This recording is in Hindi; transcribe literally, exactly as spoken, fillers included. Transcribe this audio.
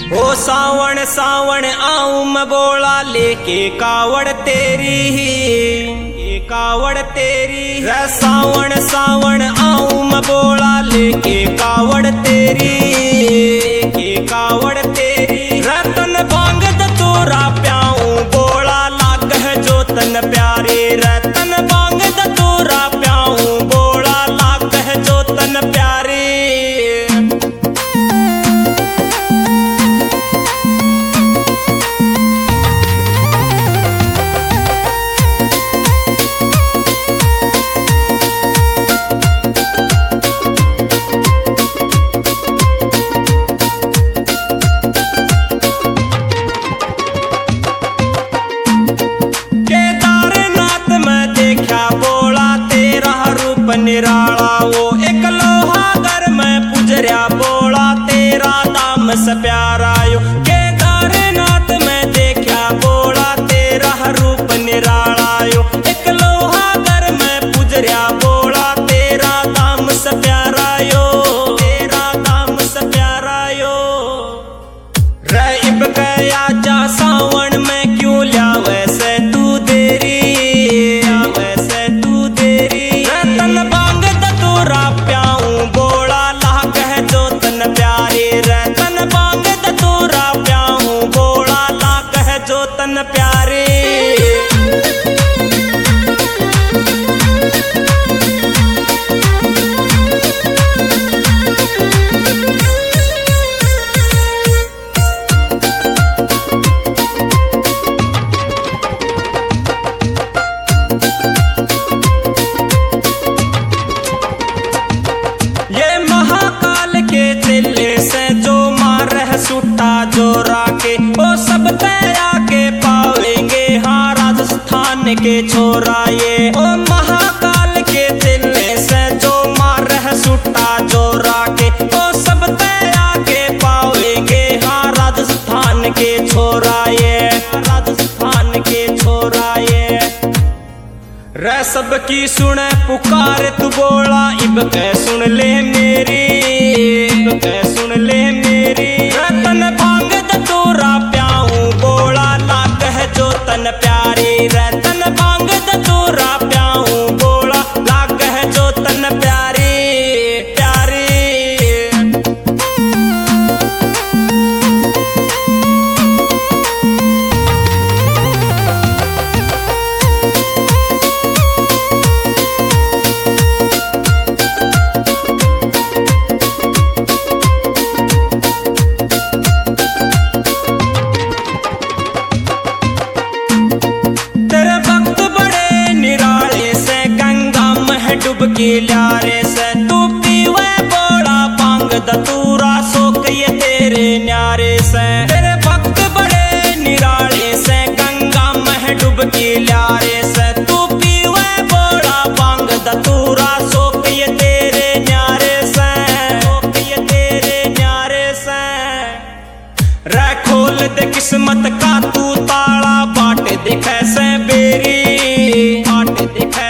ओ सावण सावण आऊं मैं बोला लेके कावड़ तेरी ही कावड़ तेरी रे सावण सावण आऊं मैं बोला लेके कावड़ तेरी लेके कावड़ तेरी रतन भांग दतूरा प्याऊं बोला लाग है जो तन प्यारे रतन भांग दतूरा प्याऊं बोला लाग है जो तन प्यारे। निराला वो एक लोहागर में पुजरिया बोला तेरा दाम से प्यारा यो केदारनाथ में देखा बोला तेरा रूप निराला यो एक लोहागर में पुजरिया बोला तेरा दाम से प्यारा यो तेरा दाम से प्यारा यो रईब गया जा सावन में क्यों लिया वैसे तू देरी वैसे तू देरी रतन भांग दतूरा प्याऊं बोला लाग है जो तन प्यारे रतन भांग दतूरा प्याऊं बोला लाग है जो तन प्यारे। सुट्टा जोरा के वो सब तैया के पावेंगे हाँ राजस्थान के छोरा ये ओ महाकाल के दिल्ली से जो मार है सुट्टा जोरा के वो सब तैया के पावेंगे हाँ राजस्थान के छोरा ये राजस्थान के छोरा ये रे सब की सुने पुकार तू बोला इब के सुन ले मेरी इब के सुन ले मेरी रतन भांग दतूरा प्याऊं बोला लाग है जो तन प्यारे रतन भांग दतूरा प्याऊं बोला लाग है जो तन प्यारे प्यारे। डुबकी ल्यारे से तू पीवे बोला भांग दतूरा सोक ये तेरे न्यारे से तेरे भक्त बड़े निराले से गंगा में डुबकी ल्यारे से तू पीवे बोला भांग दतूरा सोक ये तेरे न्यारे से सोक ये तेरे न्यारे से रे खोल दे किस्मत का तू ताला बाट दिखे से बेरी बाट दिखे